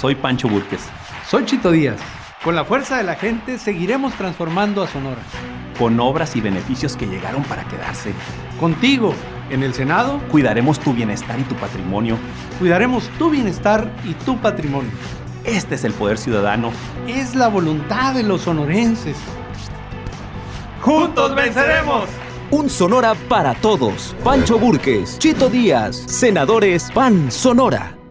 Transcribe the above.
Soy Pancho Burques. Soy Chito Díaz. Con la fuerza de la gente seguiremos transformando a Sonora. Con obras y beneficios que llegaron para quedarse. Contigo, en el Senado, cuidaremos tu bienestar y tu patrimonio. Cuidaremos tu bienestar y tu patrimonio. Este es el poder ciudadano. Es la voluntad de los sonorenses. ¡Juntos venceremos! Un Sonora para todos. Pancho Burques, Chito Díaz, senadores PAN Sonora.